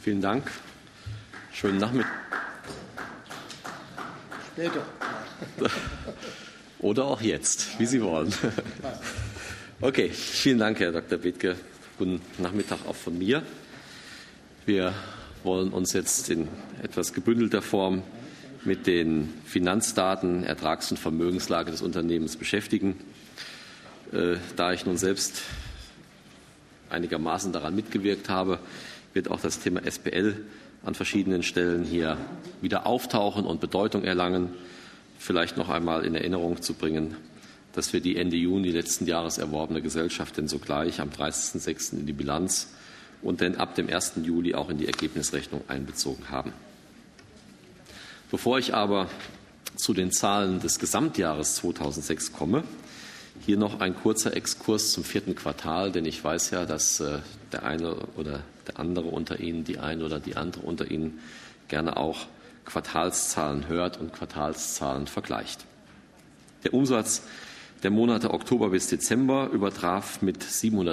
Vielen Dank. Schönen Nachmittag. Später. Oder auch jetzt, wie Sie wollen. Okay, vielen Dank, Herr Dr. Bethke. Guten Nachmittag auch von mir. Wir wollen uns jetzt in etwas gebündelter Form mit den Finanzdaten, Ertrags- und Vermögenslage des Unternehmens beschäftigen. Da ich nun selbst einigermaßen daran mitgewirkt habe, wird auch das Thema SPL an verschiedenen Stellen hier wieder auftauchen und Bedeutung erlangen. Vielleicht noch einmal in Erinnerung zu bringen, dass wir die Ende Juni letzten Jahres erworbene Gesellschaft denn sogleich am 30.06. in die Bilanz und dann ab dem 1. Juli auch in die Ergebnisrechnung einbezogen haben. Bevor ich aber zu den Zahlen des Gesamtjahres 2006 komme, hier noch ein kurzer Exkurs zum 4. Quartal, denn ich weiß ja, dass der eine oder der andere unter Ihnen, die eine oder die andere unter Ihnen gerne auch Quartalszahlen hört und Quartalszahlen vergleicht. Der Umsatz der Monate Oktober bis Dezember übertraf mit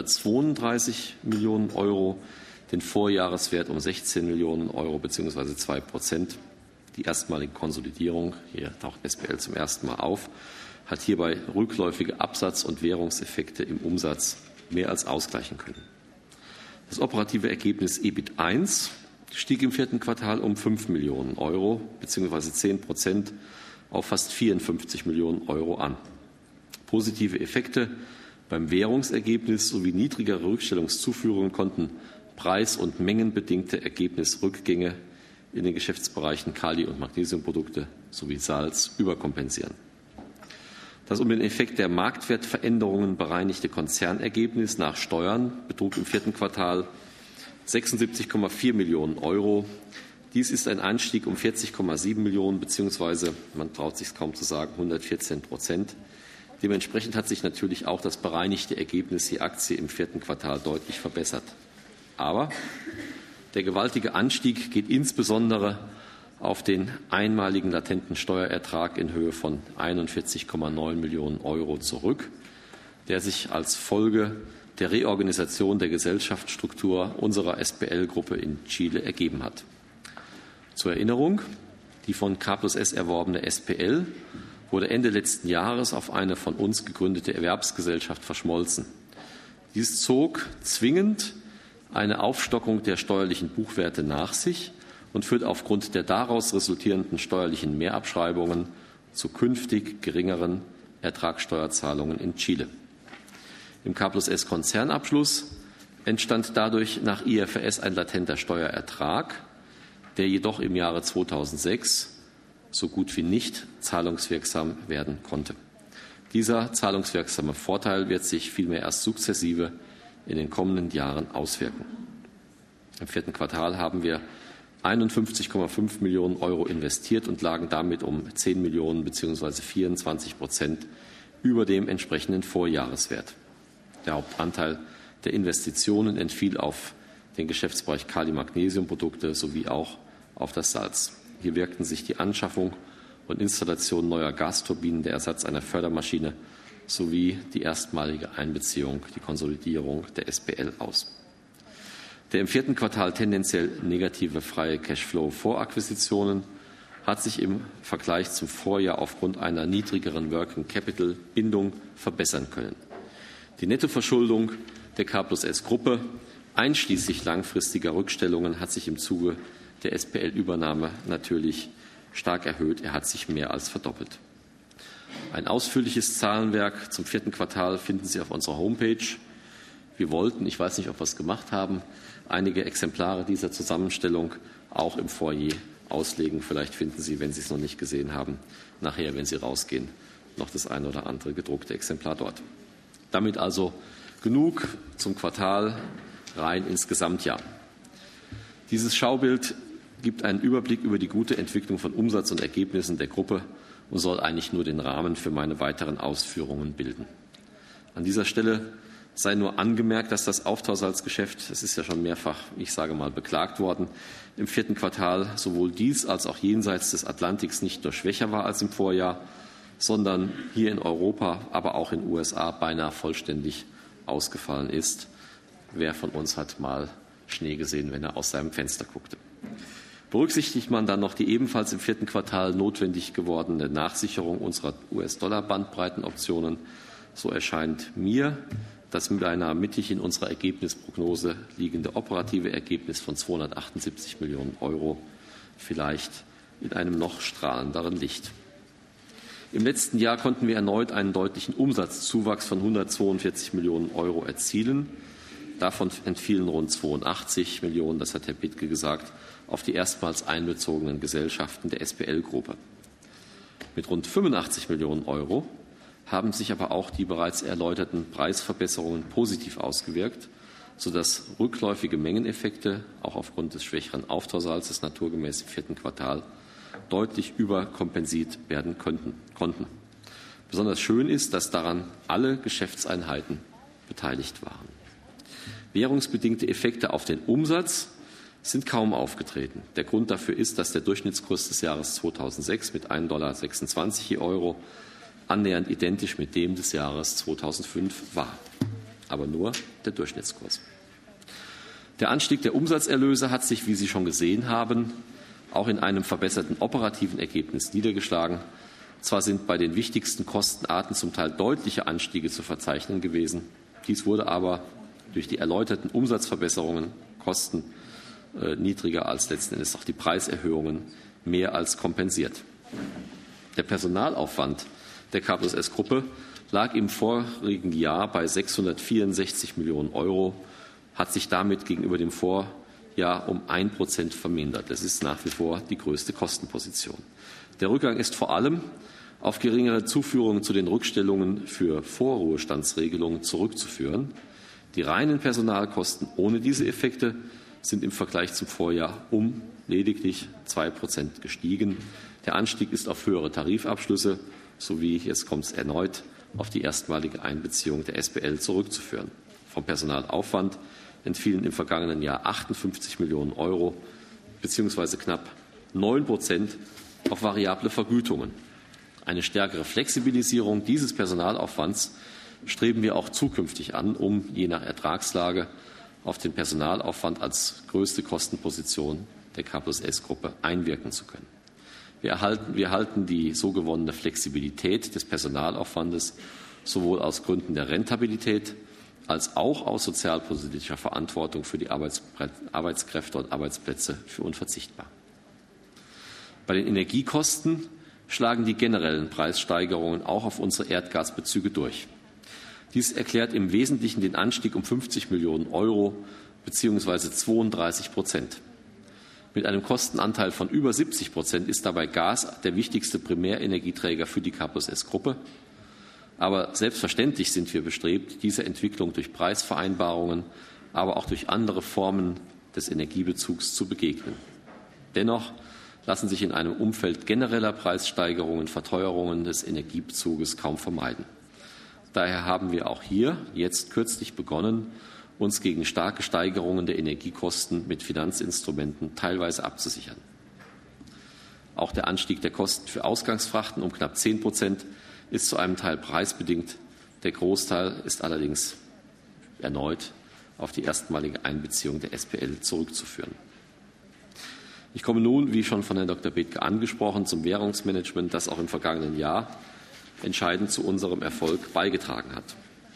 732 Millionen Euro den Vorjahreswert um 16 Millionen Euro bzw. 2%. Die erstmalige Konsolidierung, hier taucht SPL zum ersten Mal auf, hat hierbei rückläufige Absatz- und Währungseffekte im Umsatz mehr als ausgleichen können. Das operative Ergebnis EBIT 1 stieg im 4. Quartal um 5 Millionen Euro bzw. 10% auf fast 54 Millionen Euro an. Positive Effekte beim Währungsergebnis sowie niedrigere Rückstellungszuführungen konnten preis- und mengenbedingte Ergebnisrückgänge in den Geschäftsbereichen Kali- und Magnesiumprodukte sowie Salz überkompensieren. Das um den Effekt der Marktwertveränderungen bereinigte Konzernergebnis nach Steuern betrug im 4. Quartal 76,4 Millionen Euro. Dies ist ein Anstieg um 40,7 Millionen beziehungsweise, man traut sich kaum zu sagen, 114%. Dementsprechend hat sich natürlich auch das bereinigte Ergebnis je Aktie im 4. Quartal deutlich verbessert. Aber der gewaltige Anstieg geht insbesondere auf den einmaligen latenten Steuerertrag in Höhe von 41,9 Millionen Euro zurück, der sich als Folge der Reorganisation der Gesellschaftsstruktur unserer SPL-Gruppe in Chile ergeben hat. Zur Erinnerung, die von K+S erworbene SPL wurde Ende letzten Jahres auf eine von uns gegründete Erwerbsgesellschaft verschmolzen. Dies zog zwingend eine Aufstockung der steuerlichen Buchwerte nach sich und führt aufgrund der daraus resultierenden steuerlichen Mehrabschreibungen zu künftig geringeren Ertragssteuerzahlungen in Chile. Im K+S-Konzernabschluss entstand dadurch nach IFRS ein latenter Steuerertrag, der jedoch im Jahre 2006 so gut wie nicht zahlungswirksam werden konnte. Dieser zahlungswirksame Vorteil wird sich vielmehr erst sukzessive in den kommenden Jahren auswirken. Im 4. Quartal haben wir 51,5 Millionen Euro investiert und lagen damit um 10 Millionen bzw. 24% über dem entsprechenden Vorjahreswert. Der Hauptanteil der Investitionen entfiel auf den Geschäftsbereich Kali-Magnesiumprodukte sowie auch auf das Salz. Hier wirkten sich die Anschaffung und Installation neuer Gasturbinen, der Ersatz einer Fördermaschine sowie die erstmalige Einbeziehung, die Konsolidierung der SPL aus. Der im 4. Quartal tendenziell negative freie Cashflow vor Akquisitionen hat sich im Vergleich zum Vorjahr aufgrund einer niedrigeren Working Capital Bindung verbessern können. Die Nettoverschuldung der K+S-Gruppe einschließlich langfristiger Rückstellungen hat sich im Zuge der SPL-Übernahme natürlich stark erhöht. Er hat sich mehr als verdoppelt. Ein ausführliches Zahlenwerk zum 4. Quartal finden Sie auf unserer Homepage. Wir wollten, ich weiß nicht, ob wir es gemacht haben, einige Exemplare dieser Zusammenstellung auch im Foyer auslegen. Vielleicht finden Sie, wenn Sie es noch nicht gesehen haben, nachher, wenn Sie rausgehen, noch das eine oder andere gedruckte Exemplar dort. Damit also genug zum Quartal rein ins Gesamtjahr. Dieses Schaubild gibt einen Überblick über die gute Entwicklung von Umsatz und Ergebnissen der Gruppe und soll eigentlich nur den Rahmen für meine weiteren Ausführungen bilden. An dieser Stelle sei nur angemerkt, dass das Auftausalzgeschäft, es ist ja schon mehrfach, ich sage mal, beklagt worden, im 4. Quartal sowohl dies als auch jenseits des Atlantiks nicht nur schwächer war als im Vorjahr, sondern hier in Europa, aber auch in den USA beinahe vollständig ausgefallen ist. Wer von uns hat mal Schnee gesehen, wenn er aus seinem Fenster guckte. Berücksichtigt man dann noch die ebenfalls im 4. Quartal notwendig gewordene Nachsicherung unserer US-Dollar-Bandbreitenoptionen, so erscheint mir das beinahe mittig in unserer Ergebnisprognose liegende operative Ergebnis von 278 Millionen € vielleicht in einem noch strahlenderen Licht. Im letzten Jahr konnten wir erneut einen deutlichen Umsatzzuwachs von 142 Millionen € erzielen. Davon entfielen rund 82 Millionen, das hat Herr Bittke gesagt, auf die erstmals einbezogenen Gesellschaften der SBL-Gruppe. Mit rund 85 Millionen € haben sich aber auch die bereits erläuterten Preisverbesserungen positiv ausgewirkt, sodass rückläufige Mengeneffekte auch aufgrund des schwächeren Auftausalzes naturgemäß im 4. Quartal deutlich überkompensiert werden konnten. Besonders schön ist, dass daran alle Geschäftseinheiten beteiligt waren. Währungsbedingte Effekte auf den Umsatz sind kaum aufgetreten. Der Grund dafür ist, dass der Durchschnittskurs des Jahres 2006 mit 1,26 € annähernd identisch mit dem des Jahres 2005 war. Aber nur der Durchschnittskurs. Der Anstieg der Umsatzerlöse hat sich, wie Sie schon gesehen haben, auch in einem verbesserten operativen Ergebnis niedergeschlagen. Zwar sind bei den wichtigsten Kostenarten zum Teil deutliche Anstiege zu verzeichnen gewesen. Dies wurde aber durch die erläuterten Umsatzverbesserungen, Kosten niedriger als letzten Endes auch die Preiserhöhungen, mehr als kompensiert. Der Personalaufwand der K+S-Gruppe lag im vorigen Jahr bei 664 Millionen €, hat sich damit gegenüber dem Vorjahr um 1% vermindert. Das ist nach wie vor die größte Kostenposition. Der Rückgang ist vor allem auf geringere Zuführungen zu den Rückstellungen für Vorruhestandsregelungen zurückzuführen. Die reinen Personalkosten ohne diese Effekte sind im Vergleich zum Vorjahr um lediglich 2% gestiegen. Der Anstieg ist auf höhere Tarifabschlüsse sowie, jetzt kommt es erneut, auf die erstmalige Einbeziehung der SBL zurückzuführen. Vom Personalaufwand entfielen im vergangenen Jahr 58 Millionen € bzw. knapp 9% auf variable Vergütungen. Eine stärkere Flexibilisierung dieses Personalaufwands streben wir auch zukünftig an, um je nach Ertragslage auf den Personalaufwand als größte Kostenposition der K+S-Gruppe einwirken zu können. Wir erhalten die so gewonnene Flexibilität des Personalaufwandes sowohl aus Gründen der Rentabilität als auch aus sozialpolitischer Verantwortung für die Arbeitskräfte und Arbeitsplätze für unverzichtbar. Bei den Energiekosten schlagen die generellen Preissteigerungen auch auf unsere Erdgasbezüge durch. Dies erklärt im Wesentlichen den Anstieg um 50 Millionen € bzw. 32%. Mit einem Kostenanteil von über 70% ist dabei Gas der wichtigste Primärenergieträger für die K+S-Gruppe. Aber selbstverständlich sind wir bestrebt, diese Entwicklung durch Preisvereinbarungen, aber auch durch andere Formen des Energiebezugs zu begegnen. Dennoch lassen sich in einem Umfeld genereller Preissteigerungen Verteuerungen des Energiebezuges kaum vermeiden. Daher haben wir auch hier jetzt kürzlich begonnen, uns gegen starke Steigerungen der Energiekosten mit Finanzinstrumenten teilweise abzusichern. Auch der Anstieg der Kosten für Ausgangsfrachten um knapp 10% ist zu einem Teil preisbedingt. Der Großteil ist allerdings erneut auf die erstmalige Einbeziehung der SBL zurückzuführen. Ich komme nun, wie schon von Herrn Dr. Bethke angesprochen, zum Währungsmanagement, das auch im vergangenen Jahr entscheidend zu unserem Erfolg beigetragen hat.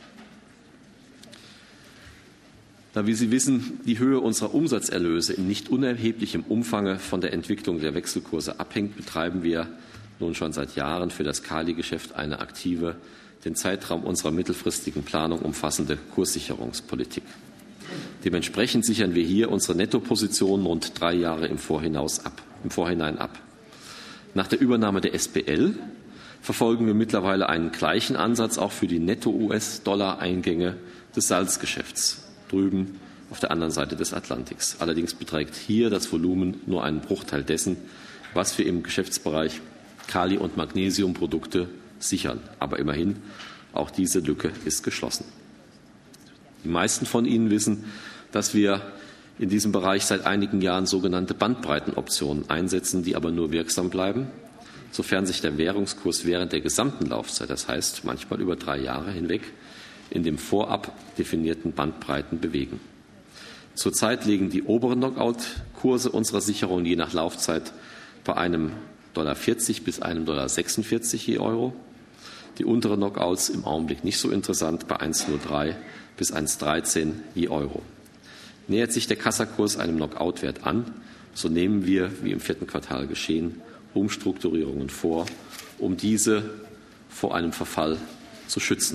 Da, wie Sie wissen, die Höhe unserer Umsatzerlöse in nicht unerheblichem Umfang von der Entwicklung der Wechselkurse abhängt, betreiben wir nun schon seit Jahren für das Kali-Geschäft eine aktive, den Zeitraum unserer mittelfristigen Planung umfassende Kurssicherungspolitik. Dementsprechend sichern wir hier unsere Nettopositionen rund 3 Jahre im Vorhinein ab. Nach der Übernahme der SBL verfolgen wir mittlerweile einen gleichen Ansatz auch für die Netto-US-Dollar-Eingänge des Salzgeschäfts drüben auf der anderen Seite des Atlantiks. Allerdings beträgt hier das Volumen nur einen Bruchteil dessen, was wir im Geschäftsbereich Kali- und Magnesiumprodukte sichern. Aber immerhin, auch diese Lücke ist geschlossen. Die meisten von Ihnen wissen, dass wir in diesem Bereich seit einigen Jahren sogenannte Bandbreitenoptionen einsetzen, die aber nur wirksam bleiben, sofern sich der Währungskurs während der gesamten Laufzeit, das heißt manchmal über 3 Jahre hinweg, in dem vorab definierten Bandbreiten bewegen. Zurzeit liegen die oberen Knockout-Kurse unserer Sicherung je nach Laufzeit bei einem $40 bis einem $46 je Euro. Die unteren Knockouts im Augenblick nicht so interessant, bei 1,03 bis 1,13 je Euro. Nähert sich der Kassakurs einem Knockout-Wert an, so nehmen wir, wie im 4. Quartal geschehen, Umstrukturierungen vor, um diese vor einem Verfall zu schützen.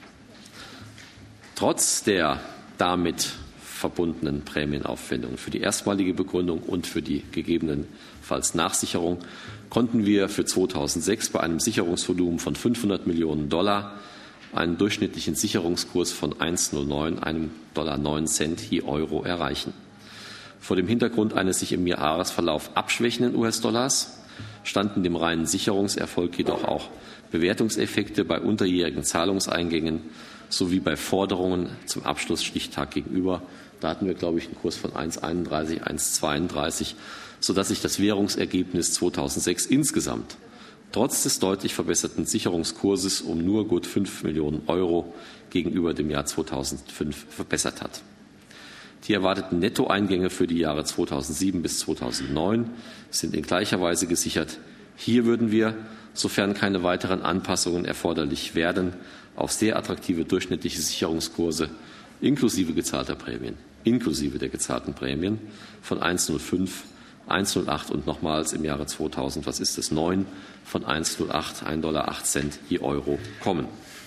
Trotz der damit verbundenen Prämienaufwendungen für die erstmalige Begründung und für die gegebenenfalls Nachsicherung konnten wir für 2006 bei einem Sicherungsvolumen von $500 Millionen einen durchschnittlichen Sicherungskurs von 1,09, einem $9 je Euro erreichen. Vor dem Hintergrund eines sich im Jahresverlauf abschwächenden US-Dollars standen dem reinen Sicherungserfolg jedoch auch Bewertungseffekte bei unterjährigen Zahlungseingängen sowie bei Forderungen zum Abschlussstichtag gegenüber. Da hatten wir, glaube ich, einen Kurs von 1,31, 1,32, sodass sich das Währungsergebnis 2006 insgesamt trotz des deutlich verbesserten Sicherungskurses um nur gut 5 Millionen Euro gegenüber dem Jahr 2005 verbessert hat. Die erwarteten Nettoeingänge für die Jahre 2007 bis 2009 sind in gleicher Weise gesichert. Hier würden wir, sofern keine weiteren Anpassungen erforderlich werden, auf sehr attraktive durchschnittliche Sicherungskurse inklusive gezahlter Prämien, inklusive der gezahlten Prämien von 1,05, 1,08 und nochmals im Jahre 2000, was ist das, 9 von 1,08, $1,08 je Euro kommen.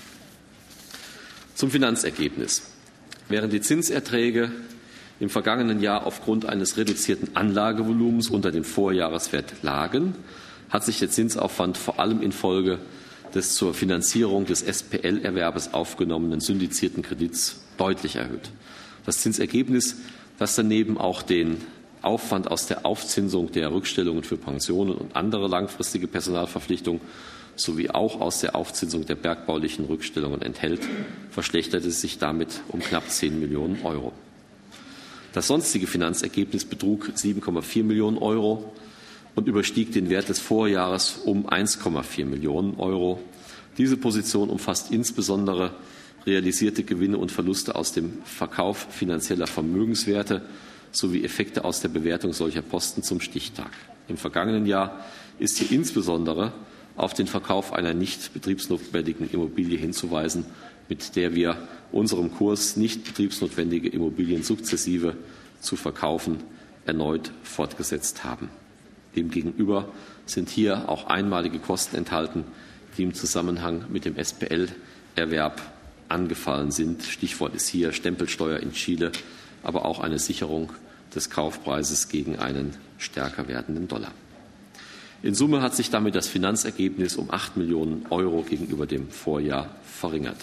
Zum Finanzergebnis. Während die Zinserträge im vergangenen Jahr aufgrund eines reduzierten Anlagevolumens unter dem Vorjahreswert lagen, hat sich der Zinsaufwand vor allem infolge des zur Finanzierung des SPL-Erwerbes aufgenommenen syndizierten Kredits deutlich erhöht. Das Zinsergebnis, das daneben auch den Aufwand aus der Aufzinsung der Rückstellungen für Pensionen und andere langfristige Personalverpflichtungen sowie auch aus der Aufzinsung der bergbaulichen Rückstellungen enthält, verschlechterte sich damit um knapp 10 Millionen Euro. Das sonstige Finanzergebnis betrug 7,4 Millionen Euro und überstieg den Wert des Vorjahres um 1,4 Millionen Euro. Diese Position umfasst insbesondere realisierte Gewinne und Verluste aus dem Verkauf finanzieller Vermögenswerte sowie Effekte aus der Bewertung solcher Posten zum Stichtag. Im vergangenen Jahr ist hier insbesondere auf den Verkauf einer nicht betriebsnotwendigen Immobilie hinzuweisen, mit der wir unserem Kurs nicht betriebsnotwendige Immobilien sukzessive zu verkaufen erneut fortgesetzt haben. Demgegenüber sind hier auch einmalige Kosten enthalten, die im Zusammenhang mit dem SPL-Erwerb angefallen sind. Stichwort ist hier Stempelsteuer in Chile, aber auch eine Sicherung des Kaufpreises gegen einen stärker werdenden Dollar. In Summe hat sich damit das Finanzergebnis um 8 Millionen Euro gegenüber dem Vorjahr verringert.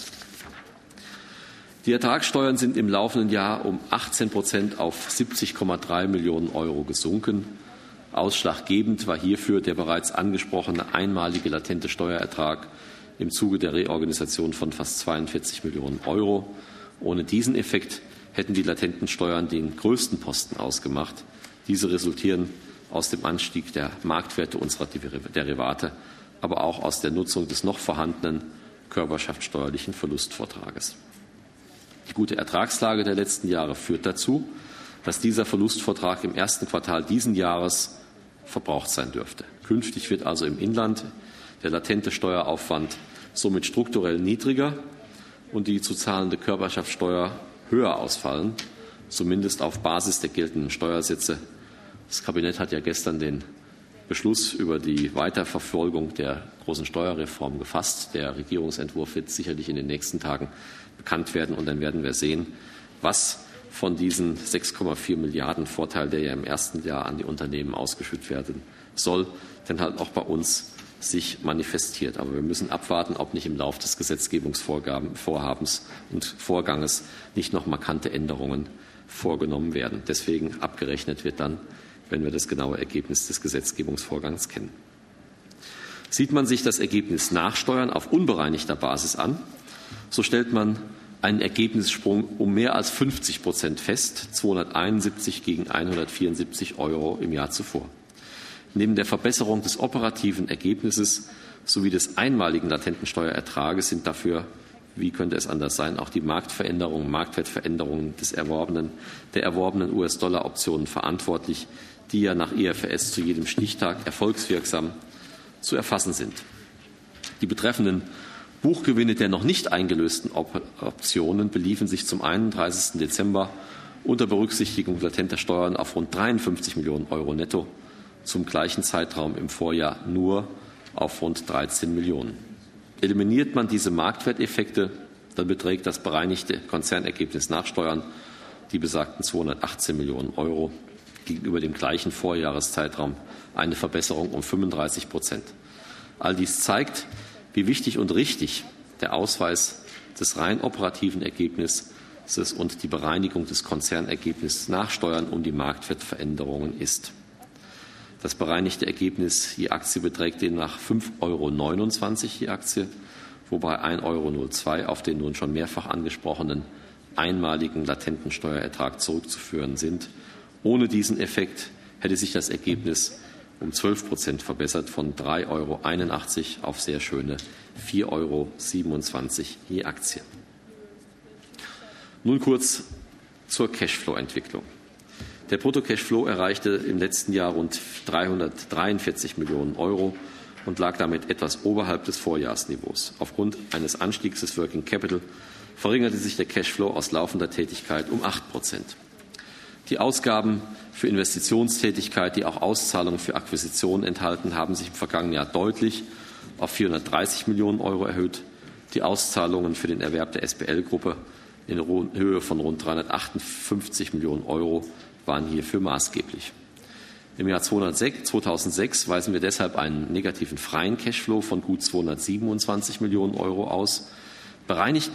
Die Ertragssteuern sind im laufenden Jahr um 18% auf 70,3 Millionen Euro gesunken. Ausschlaggebend war hierfür der bereits angesprochene einmalige latente Steuerertrag im Zuge der Reorganisation von fast 42 Millionen Euro. Ohne diesen Effekt hätten die latenten Steuern den größten Posten ausgemacht. Diese resultieren aus dem Anstieg der Marktwerte unserer Derivate, aber auch aus der Nutzung des noch vorhandenen körperschaftssteuerlichen Verlustvortrages. Die gute Ertragslage der letzten Jahre führt dazu, dass dieser Verlustvortrag im ersten Quartal diesen Jahres verbraucht sein dürfte. Künftig wird also im Inland der latente Steueraufwand somit strukturell niedriger und die zu zahlende Körperschaftssteuer höher ausfallen, zumindest auf Basis der geltenden Steuersätze. Das Kabinett hat ja gestern den Beschluss über die Weiterverfolgung der großen Steuerreform gefasst. Der Regierungsentwurf wird sicherlich in den nächsten Tagen bekannt werden, und dann werden wir sehen, was von diesen 6,4 Milliarden Vorteil, der ja im ersten Jahr an die Unternehmen ausgeschüttet werden soll, denn halt auch bei uns sich manifestiert. Aber wir müssen abwarten, ob nicht im Laufe des Gesetzgebungsvorhabens und Vorganges nicht noch markante Änderungen vorgenommen werden. Deswegen abgerechnet wird dann, wenn wir das genaue Ergebnis des Gesetzgebungsvorgangs kennen. Sieht man sich das Ergebnis nach Steuern auf unbereinigter Basis an, so stellt man einen Ergebnissprung um mehr als 50% fest, 271 gegen 174 Euro im Jahr zuvor. Neben der Verbesserung des operativen Ergebnisses sowie des einmaligen latenten Steuerertrages sind dafür wie könnte es anders sein, auch die Marktwertveränderungen der erworbenen US-Dollar-Optionen verantwortlich, die ja nach IFRS zu jedem Stichtag erfolgswirksam zu erfassen sind. Die betreffenden Buchgewinne der noch nicht eingelösten Optionen beliefen sich zum 31. Dezember unter Berücksichtigung latenter Steuern auf rund 53 Millionen Euro netto, zum gleichen Zeitraum im Vorjahr nur auf rund 13 Millionen. Eliminiert man diese Marktwerteffekte, dann beträgt das bereinigte Konzernergebnis nach Steuern die besagten 218 Millionen Euro, gegenüber dem gleichen Vorjahreszeitraum eine Verbesserung um 35%. All dies zeigt, wie wichtig und richtig der Ausweis des rein operativen Ergebnisses und die Bereinigung des Konzernergebnisses nach Steuern um die Marktwertveränderungen ist. Das bereinigte Ergebnis je Aktie beträgt demnach 5,29 € je Aktie, wobei 1,02 € auf den nun schon mehrfach angesprochenen einmaligen latenten Steuerertrag zurückzuführen sind. Ohne diesen Effekt hätte sich das Ergebnis um 12% verbessert, von 3,81 € auf sehr schöne 4,27 € je Aktie. Nun kurz zur Cashflow-Entwicklung. Der Brutto-Cashflow erreichte im letzten Jahr rund 343 Millionen Euro und lag damit etwas oberhalb des Vorjahresniveaus. Aufgrund eines Anstiegs des Working Capital verringerte sich der Cashflow aus laufender Tätigkeit um 8%. Die Ausgaben für Investitionstätigkeit, die auch Auszahlungen für Akquisitionen enthalten, haben sich im vergangenen Jahr deutlich auf 430 Millionen Euro erhöht. Die Auszahlungen für den Erwerb der SBL-Gruppe in Höhe von rund 358 Millionen Euro waren hierfür maßgeblich. Im Jahr 2006 weisen wir deshalb einen negativen freien Cashflow von gut 227 Millionen Euro aus. Bereinigt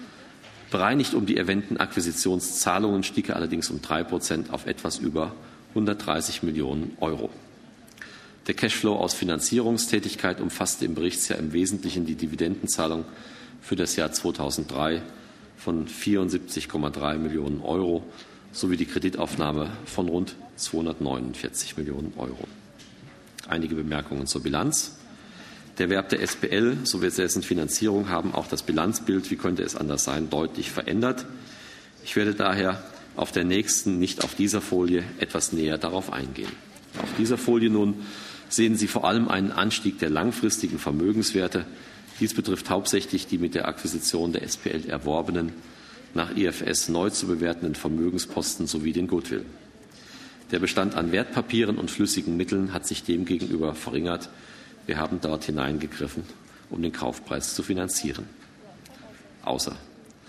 um die erwähnten Akquisitionszahlungen stieg er allerdings um 3% auf etwas über 130 Millionen Euro. Der Cashflow aus Finanzierungstätigkeit umfasste im Berichtsjahr im Wesentlichen die Dividendenzahlung für das Jahr 2003 von 74,3 Millionen Euro sowie die Kreditaufnahme von rund 249 Millionen Euro. Einige Bemerkungen zur Bilanz. Der Erwerb der SBL sowie dessen Finanzierung haben auch das Bilanzbild, wie könnte es anders sein, deutlich verändert. Ich werde daher auf der nächsten, nicht auf dieser Folie, etwas näher darauf eingehen. Auf dieser Folie nun sehen Sie vor allem einen Anstieg der langfristigen Vermögenswerte. Dies betrifft hauptsächlich die mit der Akquisition der SBL erworbenen, nach IFRS neu zu bewertenden Vermögensposten sowie den Goodwill. Der Bestand an Wertpapieren und flüssigen Mitteln hat sich demgegenüber verringert. Wir haben dort hineingegriffen, um den Kaufpreis zu finanzieren, außerhalb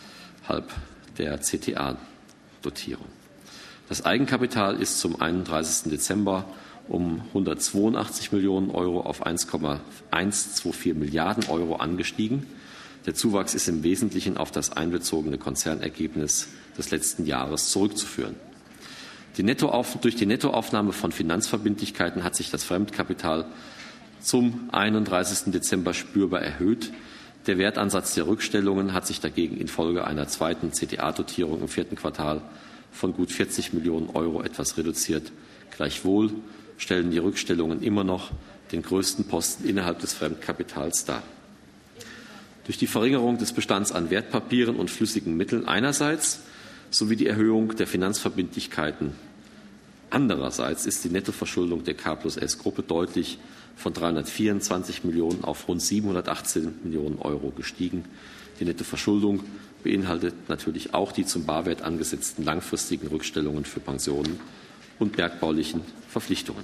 der CTA-Dotierung. Das Eigenkapital ist zum 31. Dezember um 182 Millionen Euro auf 1,124 Milliarden Euro angestiegen. Der Zuwachs ist im Wesentlichen auf das einbezogene Konzernergebnis des letzten Jahres zurückzuführen. Durch die Nettoaufnahme von Finanzverbindlichkeiten hat sich das Fremdkapital zum 31. Dezember spürbar erhöht. Der Wertansatz der Rückstellungen hat sich dagegen infolge einer zweiten CTA-Dotierung im 4. Quartal von gut 40 Millionen Euro etwas reduziert. Gleichwohl stellen die Rückstellungen immer noch den größten Posten innerhalb des Fremdkapitals dar. Durch die Verringerung des Bestands an Wertpapieren und flüssigen Mitteln einerseits sowie die Erhöhung der Finanzverbindlichkeiten andererseits ist die Nettoverschuldung der K+S-Gruppe deutlich von 324 Millionen auf rund 718 Millionen Euro gestiegen. Die Nettoverschuldung beinhaltet natürlich auch die zum Barwert angesetzten langfristigen Rückstellungen für Pensionen und bergbaulichen Verpflichtungen.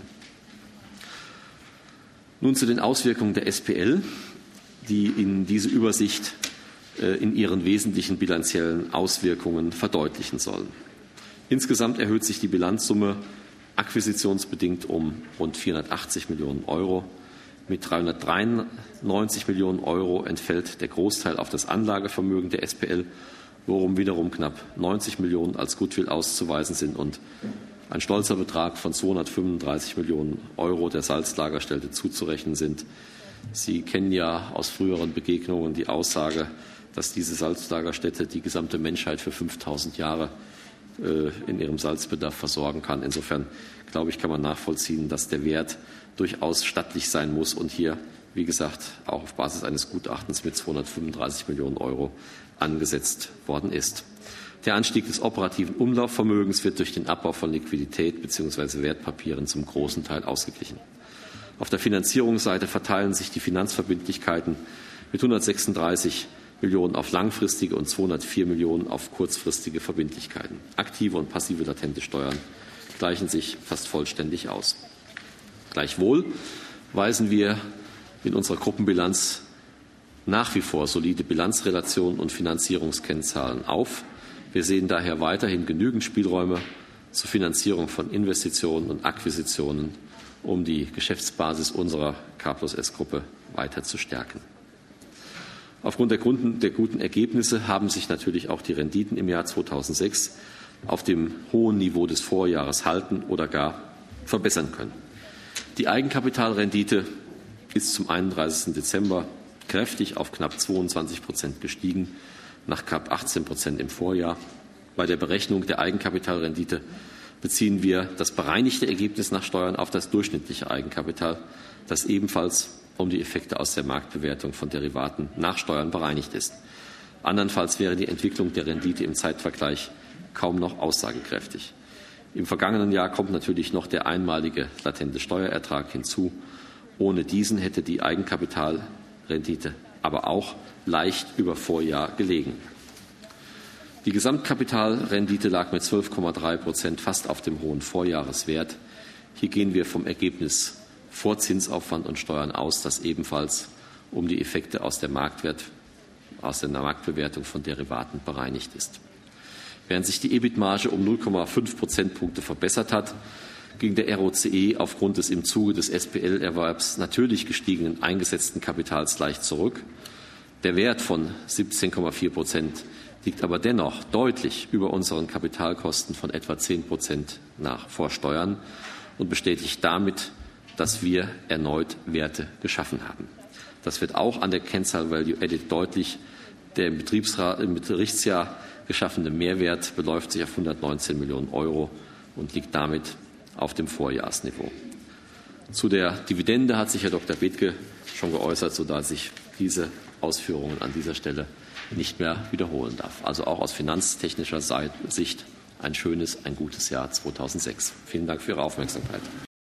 Nun zu den Auswirkungen der SBL, die in diese Übersicht in ihren wesentlichen bilanziellen Auswirkungen verdeutlichen sollen. Insgesamt erhöht sich die Bilanzsumme akquisitionsbedingt um rund 480 Millionen Euro. Mit 393 Millionen Euro entfällt der Großteil auf das Anlagevermögen der SBL, worum wiederum knapp 90 Millionen als Goodwill auszuweisen sind und ein stolzer Betrag von 235 Millionen Euro der Salzlagerstätte zuzurechnen sind. Sie kennen ja aus früheren Begegnungen die Aussage, dass diese Salzlagerstätte die gesamte Menschheit für 5000 Jahre in ihrem Salzbedarf versorgen kann. Insofern, glaube ich, kann man nachvollziehen, dass der Wert durchaus stattlich sein muss und hier wie gesagt, auch auf Basis eines Gutachtens mit 235 Millionen € angesetzt worden ist. Der Anstieg des operativen Umlaufvermögens wird durch den Abbau von Liquidität bzw. Wertpapieren zum großen Teil ausgeglichen. Auf der Finanzierungsseite verteilen sich die Finanzverbindlichkeiten mit 136 Millionen auf langfristige und 204 Millionen auf kurzfristige Verbindlichkeiten. Aktive und passive latente Steuern gleichen sich fast vollständig aus. Gleichwohl weisen wir in unserer Gruppenbilanz nach wie vor solide Bilanzrelationen und Finanzierungskennzahlen auf. Wir sehen daher weiterhin genügend Spielräume zur Finanzierung von Investitionen und Akquisitionen, um die Geschäftsbasis unserer K+S-Gruppe weiter zu stärken. Aufgrund der guten Ergebnisse haben sich natürlich auch die Renditen im Jahr 2006 auf dem hohen Niveau des Vorjahres halten oder gar verbessern können. Die Eigenkapitalrendite ist zum 31. Dezember kräftig auf knapp 22% gestiegen, nach knapp 18% im Vorjahr. Bei der Berechnung der Eigenkapitalrendite beziehen wir das bereinigte Ergebnis nach Steuern auf das durchschnittliche Eigenkapital, das ebenfalls um die Effekte aus der Marktbewertung von Derivaten nach Steuern bereinigt ist. Andernfalls wäre die Entwicklung der Rendite im Zeitvergleich kaum noch aussagekräftig. Im vergangenen Jahr kommt natürlich noch der einmalige latente Steuerertrag hinzu. Ohne diesen hätte die Eigenkapitalrendite aber auch leicht über Vorjahr gelegen. Die Gesamtkapitalrendite lag mit 12,3% fast auf dem hohen Vorjahreswert. Hier gehen wir vom Ergebnis vor Zinsaufwand und Steuern aus, das ebenfalls um die Effekte aus der Marktbewertung von Derivaten bereinigt ist. Während sich die EBIT-Marge um 0,5 Prozentpunkte verbessert hat, ging der ROCE aufgrund des im Zuge des SPL-Erwerbs natürlich gestiegenen eingesetzten Kapitals leicht zurück. Der Wert von 17,4% liegt aber dennoch deutlich über unseren Kapitalkosten von etwa 10% nach Vorsteuern und bestätigt damit, dass wir erneut Werte geschaffen haben. Das wird auch an der Kennzahl Value Added deutlich. Der im Berichtsjahr geschaffene Mehrwert beläuft sich auf 119 Millionen € und liegt damit auf dem Vorjahresniveau. Zu der Dividende hat sich Herr Dr. Bethke schon geäußert, sodass ich diese Ausführungen an dieser Stelle nicht mehr wiederholen darf. Also auch aus finanztechnischer Sicht ein schönes, ein gutes Jahr 2006. Vielen Dank für Ihre Aufmerksamkeit.